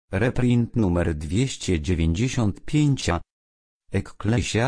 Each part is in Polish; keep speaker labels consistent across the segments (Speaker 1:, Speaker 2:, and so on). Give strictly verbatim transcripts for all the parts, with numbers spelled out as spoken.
Speaker 1: Reprint numer dwieście dziewięćdziesiąt pięć. Ekklesia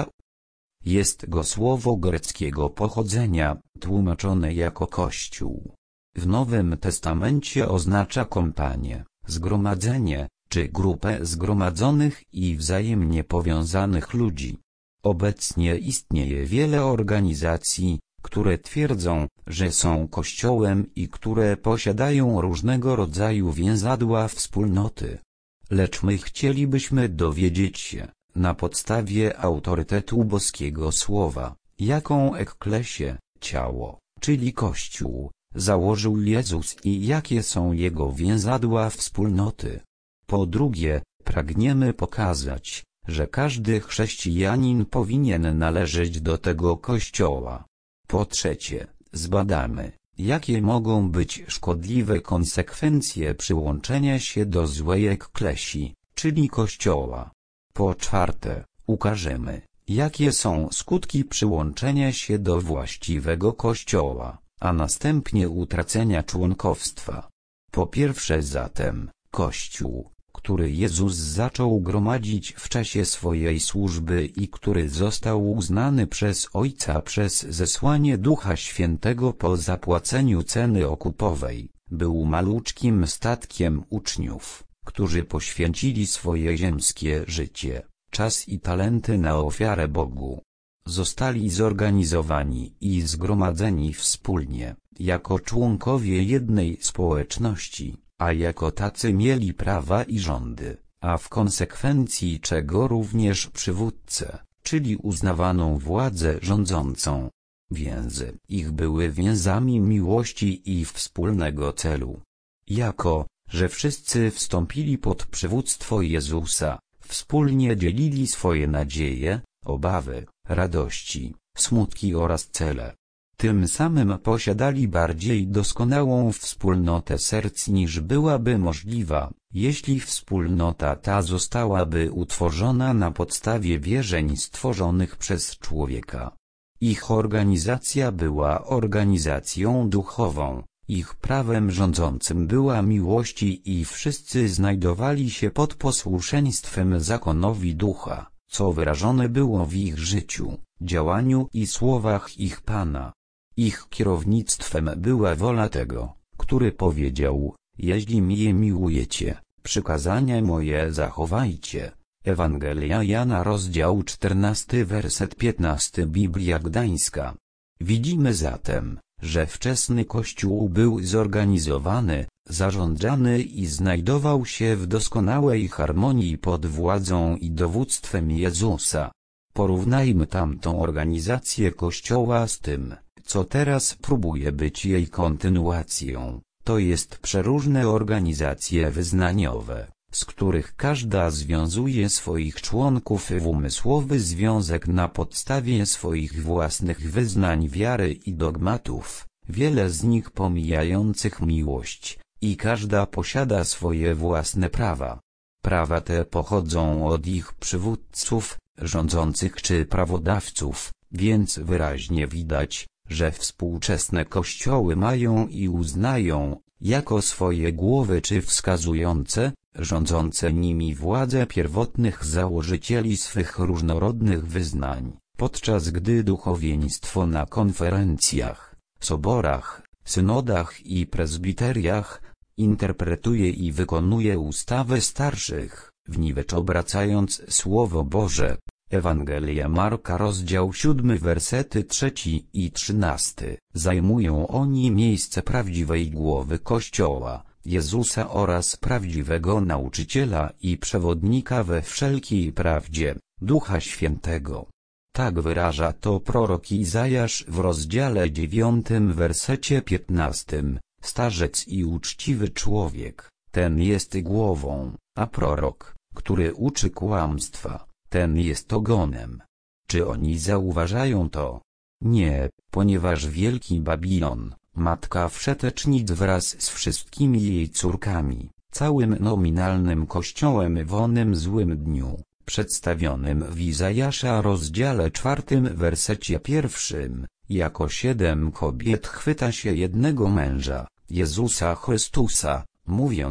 Speaker 1: jest go słowo greckiego pochodzenia, tłumaczone jako Kościół. W Nowym Testamencie oznacza kompanię, zgromadzenie, czy grupę zgromadzonych i wzajemnie powiązanych ludzi. Obecnie istnieje wiele organizacji, które twierdzą, że są Kościołem i które posiadają różnego rodzaju więzadła wspólnoty. Lecz my chcielibyśmy dowiedzieć się, na podstawie autorytetu boskiego słowa, jaką ekklesię, ciało, czyli Kościół, założył Jezus i jakie są jego więzadła wspólnoty. Po drugie, pragniemy pokazać, że każdy chrześcijanin powinien należeć do tego Kościoła. Po trzecie, zbadamy, jakie mogą być szkodliwe konsekwencje przyłączenia się do złej ekklesji, czyli Kościoła. Po czwarte, ukażemy, jakie są skutki przyłączenia się do właściwego Kościoła, a następnie utracenia członkostwa. Po pierwsze zatem, Kościół, który Jezus zaczął gromadzić w czasie swojej służby i który został uznany przez Ojca przez zesłanie Ducha Świętego po zapłaceniu ceny okupowej, był maluczkim statkiem uczniów, którzy poświęcili swoje ziemskie życie, czas i talenty na ofiarę Bogu. Zostali zorganizowani i zgromadzeni wspólnie, jako członkowie jednej społeczności, a jako tacy mieli prawa i rządy, a w konsekwencji czego również przywódcę, czyli uznawaną władzę rządzącą. Więzy ich były więzami miłości i wspólnego celu. Jako, że wszyscy wstąpili pod przywództwo Jezusa, wspólnie dzielili swoje nadzieje, obawy, radości, smutki oraz cele. Tym samym posiadali bardziej doskonałą wspólnotę serc niż byłaby możliwa, jeśli wspólnota ta zostałaby utworzona na podstawie wierzeń stworzonych przez człowieka. Ich organizacja była organizacją duchową, ich prawem rządzącym była miłość i wszyscy znajdowali się pod posłuszeństwem zakonowi ducha, co wyrażone było w ich życiu, działaniu i słowach ich Pana. Ich kierownictwem była wola tego, który powiedział: jeśli mnie miłujecie, przykazania moje zachowajcie. Ewangelia Jana rozdział czternasty werset piętnasty Biblia Gdańska. Widzimy zatem, że wczesny Kościół był zorganizowany, zarządzany i znajdował się w doskonałej harmonii pod władzą i dowództwem Jezusa. Porównajmy tamtą organizację Kościoła z tym, co teraz próbuje być jej kontynuacją, to jest przeróżne organizacje wyznaniowe, z których każda związuje swoich członków w umysłowy związek na podstawie swoich własnych wyznań wiary i dogmatów, wiele z nich pomijających miłość, i każda posiada swoje własne prawa. Prawa te pochodzą od ich przywódców, rządzących czy prawodawców, więc wyraźnie widać, że współczesne kościoły mają i uznają, jako swoje głowy czy wskazujące, rządzące nimi władze pierwotnych założycieli swych różnorodnych wyznań, podczas gdy duchowieństwo na konferencjach, soborach, synodach i prezbiteriach interpretuje i wykonuje ustawę starszych, w niwecz obracając Słowo Boże. Ewangelia Marka rozdział siódmy wersety trzeci i trzynasty. Zajmują oni miejsce prawdziwej głowy Kościoła, Jezusa oraz prawdziwego nauczyciela i przewodnika we wszelkiej prawdzie, Ducha Świętego. Tak wyraża to prorok Izajasz w rozdziale dziewiątym wersecie piętnastym. Starzec i uczciwy człowiek, ten jest głową, a prorok, który uczy kłamstwa, ten jest ogonem. Czy oni zauważają to? Nie, ponieważ wielki Babilon, matka wszetecznic wraz z wszystkimi jej córkami, całym nominalnym kościołem w onym złym dniu, przedstawionym w Izajasza rozdziale czwartym wersecie pierwszym, jako siedem kobiet chwyta się jednego męża, Jezusa Chrystusa, mówiąc: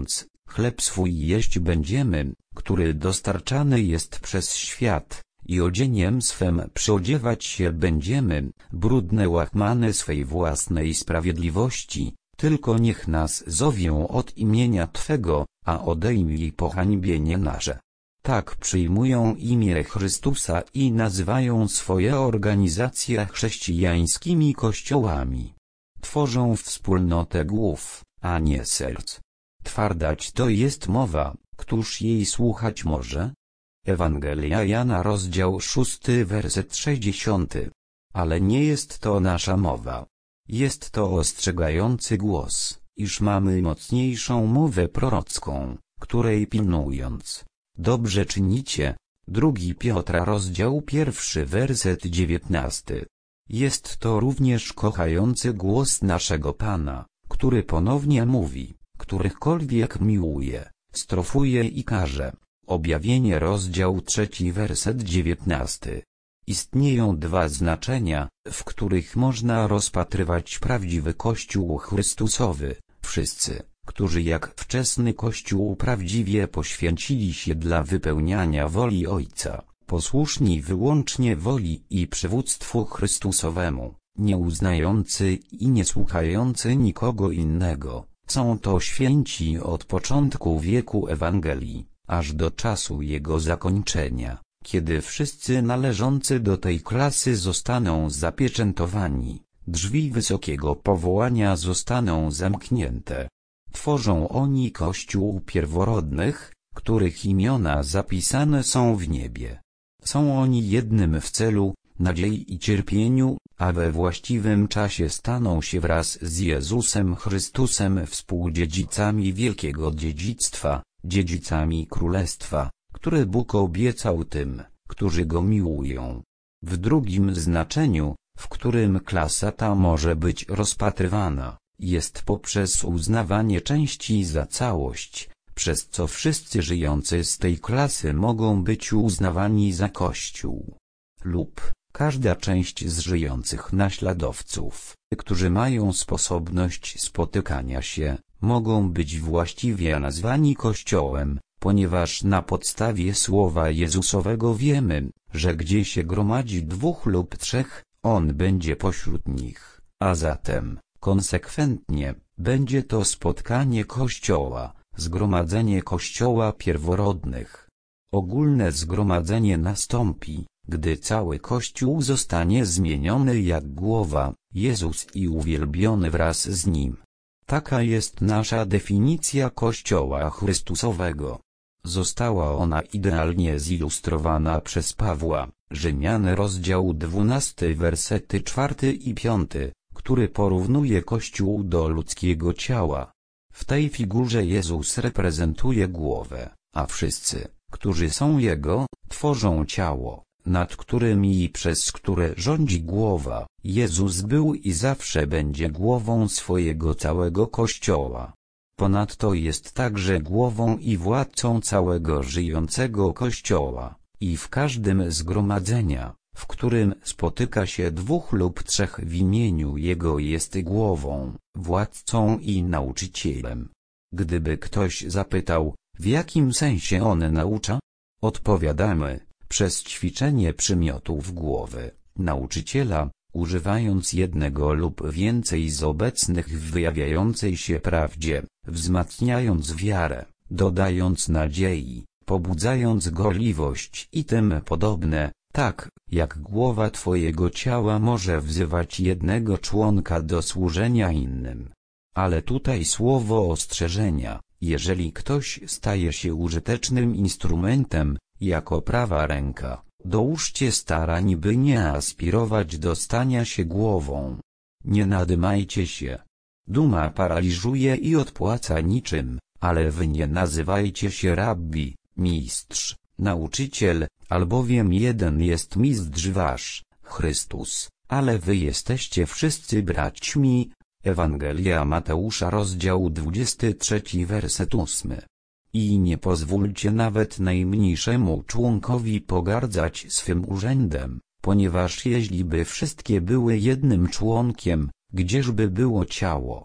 Speaker 1: chleb swój jeść będziemy, który dostarczany jest przez świat, i odzieniem swem przyodziewać się będziemy, brudne łachmany swej własnej sprawiedliwości, tylko niech nas zowią od imienia Twego, a odejmij pohańbienie nasze. Tak przyjmują imię Chrystusa i nazywają swoje organizacje chrześcijańskimi kościołami. Tworzą wspólnotę głów, a nie serc. Twardać to jest mowa, któż jej słuchać może? Ewangelia Jana rozdział szósty werset sześćdziesiąty. Ale nie jest to nasza mowa. Jest to ostrzegający głos, iż mamy mocniejszą mowę prorocką, której pilnując, dobrze czynicie. Drugi Piotra rozdział pierwszy werset dziewiętnasty. Jest to również kochający głos naszego Pana, który ponownie mówi, którychkolwiek miłuje, strofuje i karze. Objawienie rozdział trzeci werset dziewiętnasty. Istnieją dwa znaczenia, w których można rozpatrywać prawdziwy Kościół Chrystusowy. Wszyscy, którzy jak wczesny Kościół prawdziwie poświęcili się dla wypełniania woli Ojca, posłuszni wyłącznie woli i przywództwu Chrystusowemu, nie uznający i nie słuchający nikogo innego, są to święci od początku wieku Ewangelii, aż do czasu jego zakończenia, kiedy wszyscy należący do tej klasy zostaną zapieczętowani, drzwi wysokiego powołania zostaną zamknięte. Tworzą oni Kościół pierworodnych, których imiona zapisane są w niebie. Są oni jednym w celu, nadziei i cierpieniu, a we właściwym czasie staną się wraz z Jezusem Chrystusem współdziedzicami wielkiego dziedzictwa, dziedzicami Królestwa, które Bóg obiecał tym, którzy Go miłują. W drugim znaczeniu, w którym klasa ta może być rozpatrywana, jest poprzez uznawanie części za całość, przez co wszyscy żyjący z tej klasy mogą być uznawani za Kościół. Lub każda część z żyjących naśladowców, którzy mają sposobność spotykania się, mogą być właściwie nazwani Kościołem, ponieważ na podstawie słowa Jezusowego wiemy, że gdzie się gromadzi dwóch lub trzech, On będzie pośród nich, a zatem, konsekwentnie, będzie to spotkanie Kościoła, zgromadzenie Kościoła pierworodnych. Ogólne zgromadzenie nastąpi, gdy cały Kościół zostanie zmieniony jak głowa, Jezus i uwielbiony wraz z Nim. Taka jest nasza definicja Kościoła Chrystusowego. Została ona idealnie zilustrowana przez Pawła, Rzymian rozdział dwunasty wersety czwarty i piąty, który porównuje Kościół do ludzkiego ciała. W tej figurze Jezus reprezentuje głowę, a wszyscy, którzy są Jego, tworzą ciało, nad którym i przez które rządzi głowa. Jezus był i zawsze będzie głową swojego całego Kościoła. Ponadto jest także głową i władcą całego żyjącego Kościoła, i w każdym zgromadzenia, w którym spotyka się dwóch lub trzech w imieniu Jego jest głową, władcą i nauczycielem. Gdyby ktoś zapytał, w jakim sensie On naucza? Odpowiadamy, przez ćwiczenie przymiotów głowy, nauczyciela, używając jednego lub więcej z obecnych w wyjawiającej się prawdzie, wzmacniając wiarę, dodając nadziei, pobudzając gorliwość i tym podobne, tak, jak głowa Twojego ciała może wzywać jednego członka do służenia innym. Ale tutaj słowo ostrzeżenia, jeżeli ktoś staje się użytecznym instrumentem, jako prawa ręka, dołóżcie starań, by nie aspirować do stania się głową. Nie nadymajcie się. Duma paraliżuje i odpłaca niczym, ale wy nie nazywajcie się rabbi, mistrz, nauczyciel, albowiem jeden jest mistrz wasz, Chrystus, ale wy jesteście wszyscy braćmi. Ewangelia Mateusza rozdział dwudziesty trzeci werset ósmy. I nie pozwólcie nawet najmniejszemu członkowi pogardzać swym urzędem, ponieważ jeśli by wszystkie były jednym członkiem, gdzieżby było ciało?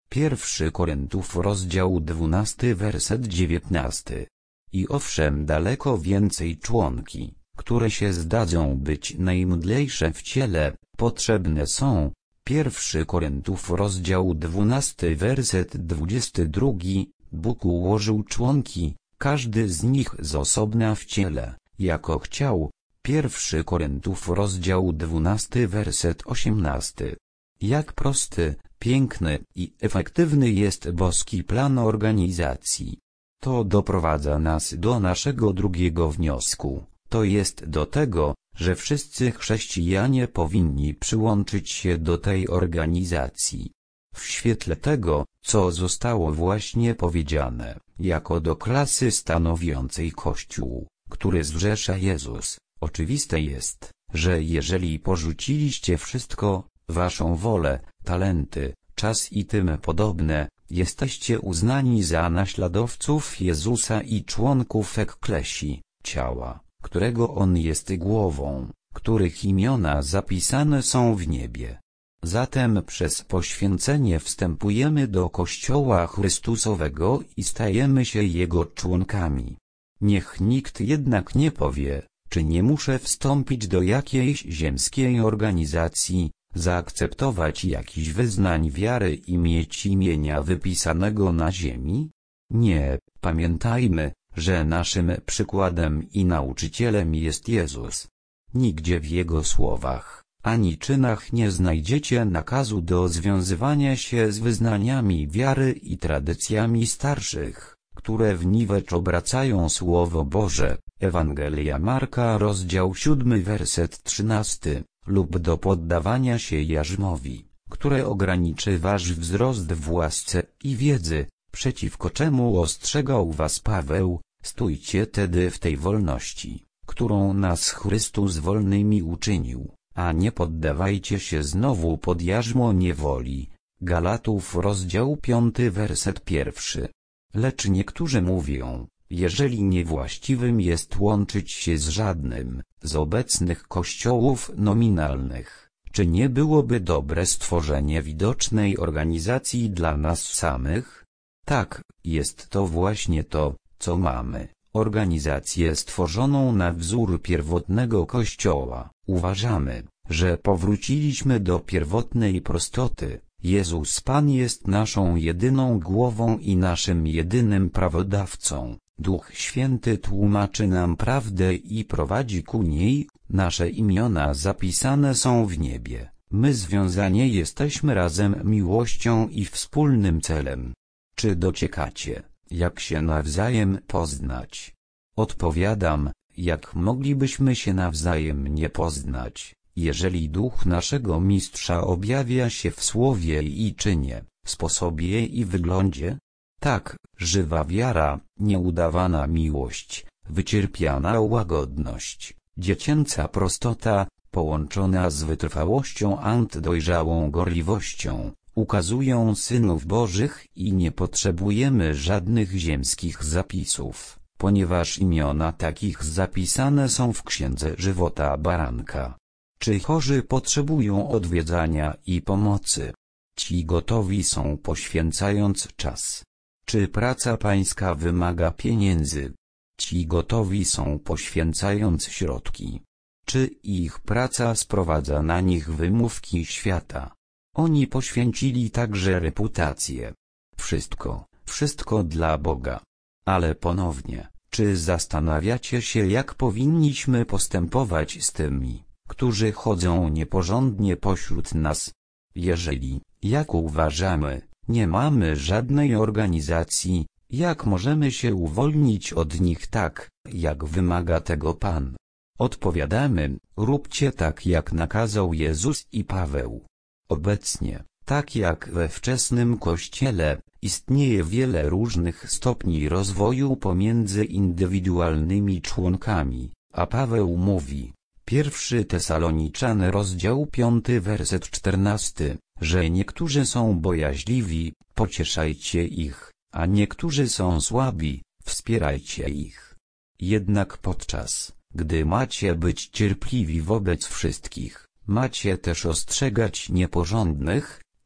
Speaker 1: Pierwszy Koryntów rozdział dwunasty werset dziewiętnasty. I owszem, daleko więcej członki, które się zdadzą być najmdlejsze w ciele, potrzebne są. Pierwszy Koryntów rozdział dwunasty werset dwudziesty drugi. Bóg ułożył członki, każdy z nich z osobna w ciele, jako chciał. Pierwszy Koryntów rozdział dwunasty werset osiemnasty. Jak prosty, piękny i efektywny jest boski plan organizacji. To doprowadza nas do naszego drugiego wniosku, to jest do tego, że wszyscy chrześcijanie powinni przyłączyć się do tej organizacji. W świetle tego, co zostało właśnie powiedziane, jako do klasy stanowiącej Kościół, który zrzesza Jezus, oczywiste jest, że jeżeli porzuciliście wszystko, waszą wolę, talenty, czas i tym podobne, jesteście uznani za naśladowców Jezusa i członków Ekklesji, ciała, którego On jest głową, których imiona zapisane są w niebie. Zatem przez poświęcenie wstępujemy do Kościoła Chrystusowego i stajemy się Jego członkami. Niech nikt jednak nie powie, czy nie muszę wstąpić do jakiejś ziemskiej organizacji, zaakceptować jakichś wyznań wiary i mieć imienia wypisanego na ziemi? Nie, pamiętajmy, że naszym przykładem i nauczycielem jest Jezus. Nigdzie w Jego słowach, ani czynach nie znajdziecie nakazu do związywania się z wyznaniami wiary i tradycjami starszych, które w niwecz obracają Słowo Boże. Ewangelia Marka rozdział siódmy werset trzynasty, lub do poddawania się jarzmowi, które ograniczy wasz wzrost w łasce i wiedzy, przeciwko czemu ostrzegał was Paweł. Stójcie tedy w tej wolności, którą nas Chrystus wolnymi uczynił, a nie poddawajcie się znowu pod jarzmo niewoli. Galatów rozdział piąty werset pierwszy. Lecz niektórzy mówią, jeżeli niewłaściwym jest łączyć się z żadnym z obecnych kościołów nominalnych, czy nie byłoby dobre stworzenie widocznej organizacji dla nas samych? Tak, jest to właśnie to, co mamy, organizację stworzoną na wzór pierwotnego Kościoła. Uważamy, że powróciliśmy do pierwotnej prostoty. Jezus Pan jest naszą jedyną głową i naszym jedynym prawodawcą. Duch Święty tłumaczy nam prawdę i prowadzi ku niej, nasze imiona zapisane są w niebie. My związani jesteśmy razem miłością i wspólnym celem. Czy dociekacie, jak się nawzajem poznać? Odpowiadam, jak moglibyśmy się nawzajem nie poznać, jeżeli duch naszego mistrza objawia się w słowie i czynie, sposobie i wyglądzie? Tak, żywa wiara, nieudawana miłość, wycierpiana łagodność, dziecięca prostota, połączona z wytrwałością ant dojrzałą gorliwością, ukazują synów Bożych i nie potrzebujemy żadnych ziemskich zapisów, ponieważ imiona takich zapisane są w Księdze Żywota Baranka. Czy chorzy potrzebują odwiedzania i pomocy? Ci gotowi są poświęcając czas. Czy praca pańska wymaga pieniędzy? Ci gotowi są poświęcając środki. Czy ich praca sprowadza na nich wymówki świata? Oni poświęcili także reputację. Wszystko, wszystko dla Boga. Ale ponownie, czy zastanawiacie się, jak powinniśmy postępować z tymi, którzy chodzą nieporządnie pośród nas? Jeżeli, jak uważamy, nie mamy żadnej organizacji, jak możemy się uwolnić od nich tak, jak wymaga tego Pan? Odpowiadamy, róbcie tak, jak nakazał Jezus i Paweł. Obecnie, tak jak we wczesnym Kościele, istnieje wiele różnych stopni rozwoju pomiędzy indywidualnymi członkami, a Paweł mówi, pierwszy Tesaloniczan rozdział piąty werset czternasty, że niektórzy są bojaźliwi, pocieszajcie ich, a niektórzy są słabi, wspierajcie ich. Jednak podczas, gdy macie być cierpliwi wobec wszystkich, macie też ostrzegać nieporządnych, tych,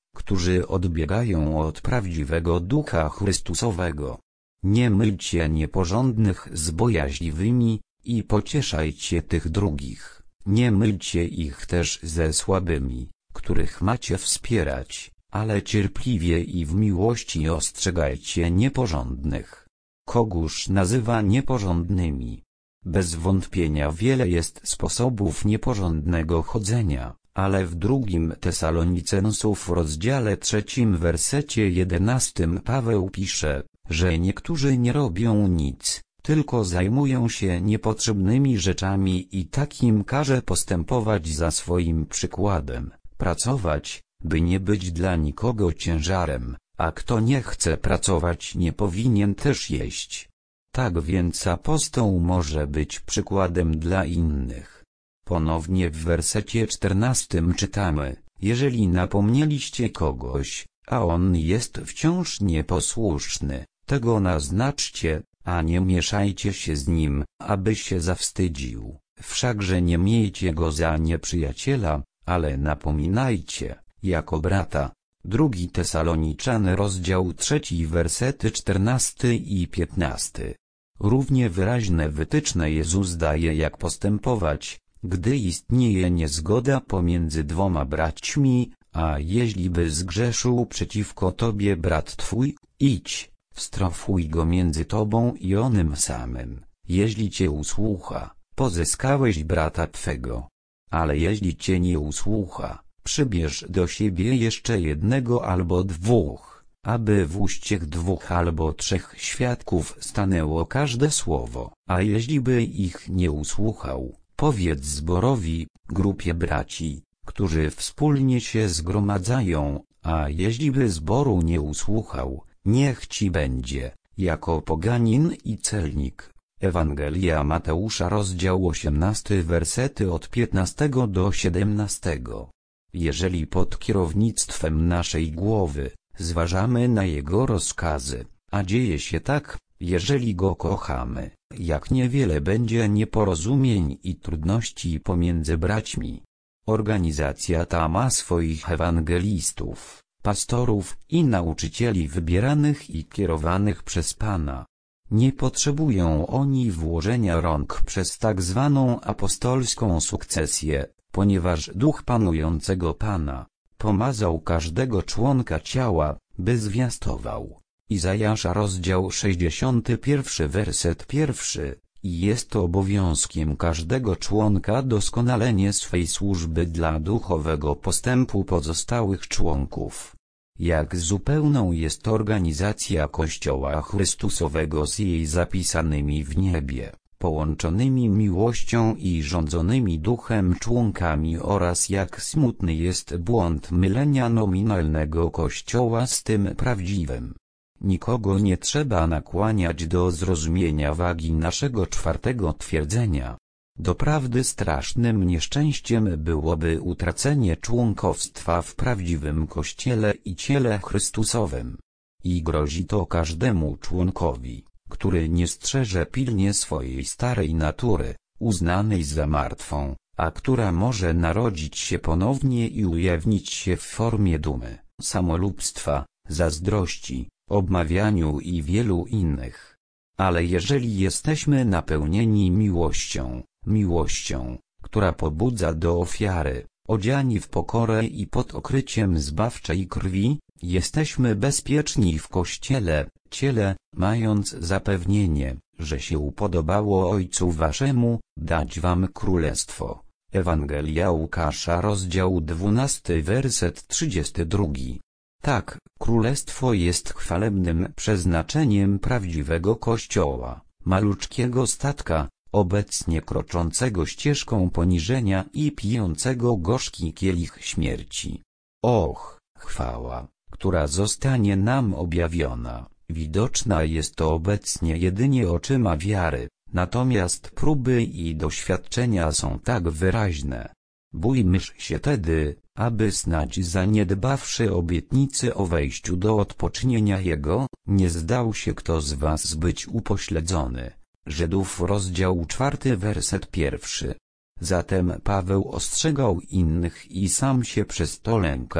Speaker 1: którzy odbiegają od prawdziwego Ducha Chrystusowego. Nie mylcie nieporządnych z bojaźliwymi i pocieszajcie tych drugich. Nie mylcie ich też ze słabymi, których macie wspierać, ale cierpliwie i w miłości ostrzegajcie nieporządnych. Kogóż nazywa nieporządnymi? Bez wątpienia wiele jest sposobów nieporządnego chodzenia, ale w drugim Tesalonicenów w rozdziale trzecim wersecie jedenastym Paweł pisze, że niektórzy nie robią nic, tylko zajmują się niepotrzebnymi rzeczami i takim każe postępować za swoim przykładem, pracować, by nie być dla nikogo ciężarem, a kto nie chce pracować nie powinien też jeść. Tak więc apostoł może być przykładem dla innych. Ponownie w wersecie czternastym czytamy, jeżeli napomnieliście kogoś, a on jest wciąż nieposłuszny, tego naznaczcie, a nie mieszajcie się z nim, aby się zawstydził. Wszakże nie miejcie go za nieprzyjaciela, ale napominajcie, jako brata. Drugi Tesaloniczan rozdział trzeci wersety czternasty i piętnasty. Równie wyraźne wytyczne Jezus daje, jak postępować, gdy istnieje niezgoda pomiędzy dwoma braćmi, a jeźliby zgrzeszył przeciwko tobie brat twój, idź, strofuj go między tobą i onym samym. Jeśli cię usłucha, pozyskałeś brata twego. Ale jeśli cię nie usłucha, przybierz do siebie jeszcze jednego albo dwóch, aby w uściach dwóch albo trzech świadków stanęło każde słowo. A jeśliby ich nie usłuchał, powiedz zborowi, grupie braci, którzy wspólnie się zgromadzają, a jeśliby zboru nie usłuchał, niech ci będzie, jako poganin i celnik. Ewangelia Mateusza rozdział osiemnasty wersety od piętnastego do siedemnastego. Jeżeli pod kierownictwem naszej głowy zważamy na jego rozkazy, a dzieje się tak, jeżeli go kochamy, jak niewiele będzie nieporozumień i trudności pomiędzy braćmi. Organizacja ta ma swoich ewangelistów, pastorów i nauczycieli wybieranych i kierowanych przez Pana. Nie potrzebują oni włożenia rąk przez tak zwaną apostolską sukcesję, ponieważ duch panującego Pana pomazał każdego członka ciała, by zwiastował. Izajasza rozdział sześćdziesiąty pierwszy werset pierwszy. I jest to obowiązkiem każdego członka doskonalenie swej służby dla duchowego postępu pozostałych członków. Jak zupełną jest organizacja Kościoła Chrystusowego z jej zapisanymi w niebie, połączonymi miłością i rządzonymi duchem członkami oraz jak smutny jest błąd mylenia nominalnego Kościoła z tym prawdziwym. Nikogo nie trzeba nakłaniać do zrozumienia wagi naszego czwartego twierdzenia. Doprawdy strasznym nieszczęściem byłoby utracenie członkostwa w prawdziwym Kościele i ciele Chrystusowym. I grozi to każdemu członkowi, który nie strzeże pilnie swojej starej natury, uznanej za martwą, a która może narodzić się ponownie i ujawnić się w formie dumy, samolubstwa, zazdrości, obmawianiu i wielu innych. Ale jeżeli jesteśmy napełnieni miłością, miłością, która pobudza do ofiary, odziani w pokorę i pod okryciem zbawczej krwi, jesteśmy bezpieczni w Kościele, ciele, mając zapewnienie, że się upodobało Ojcu Waszemu, dać Wam królestwo. Ewangelia Łukasza rozdział dwunasty werset trzydziesty drugi. Tak, królestwo jest chwalebnym przeznaczeniem prawdziwego Kościoła, maluczkiego statka, obecnie kroczącego ścieżką poniżenia i pijącego gorzki kielich śmierci. Och, chwała, która zostanie nam objawiona, widoczna jest to obecnie jedynie oczyma wiary, natomiast próby i doświadczenia są tak wyraźne. Bójmy się tedy, aby snadź zaniedbawszy obietnicy o wejściu do odpocznienia Jego, nie zdał się kto z was być upośledzony. Żydów rozdział czwarty werset pierwszy. Zatem Paweł ostrzegał innych i sam się przez to lękał,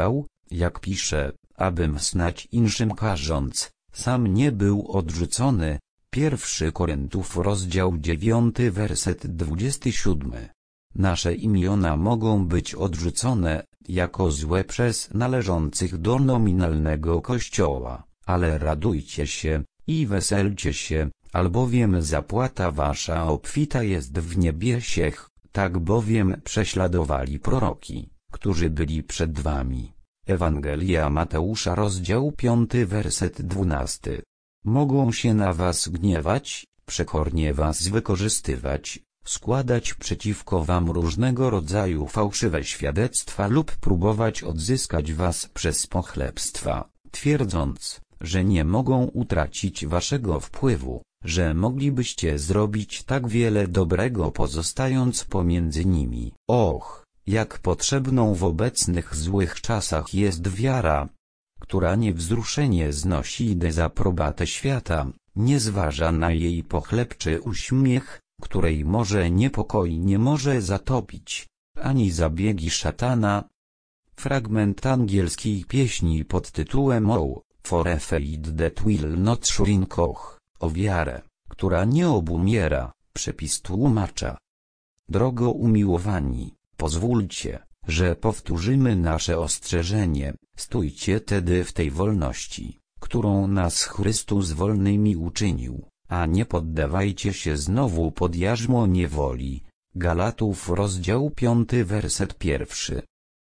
Speaker 1: jak pisze, abym snać inszym karząc, sam nie był odrzucony. Pierwszy Koryntów rozdział dziewiąty werset dwudziesty siódmy. Nasze imiona mogą być odrzucone, jako złe przez należących do nominalnego Kościoła, ale radujcie się, i weselcie się, albowiem zapłata wasza obfita jest w niebiesiech, tak bowiem prześladowali proroki, którzy byli przed wami. Ewangelia Mateusza rozdział piąty werset dwunasty. Mogą się na was gniewać, przekornie was wykorzystywać, składać przeciwko wam różnego rodzaju fałszywe świadectwa lub próbować odzyskać was przez pochlebstwa, twierdząc, że nie mogą utracić waszego wpływu, że moglibyście zrobić tak wiele dobrego pozostając pomiędzy nimi. Och, jak potrzebną w obecnych złych czasach jest wiara, która niewzruszenie znosi dezaprobatę świata, nie zważa na jej pochlebczy uśmiech, której może niepokoi nie może zatopić, ani zabiegi szatana. Fragment angielskiej pieśni pod tytułem Oh, for a faith that will not shrink, och, o wiarę, która nie obumiera, przepis tłumacza. Drogo umiłowani, pozwólcie, że powtórzymy nasze ostrzeżenie, stójcie tedy w tej wolności, którą nas Chrystus wolnymi uczynił, a nie poddawajcie się znowu pod jarzmo niewoli. Galatów rozdział piąty werset pierwszy.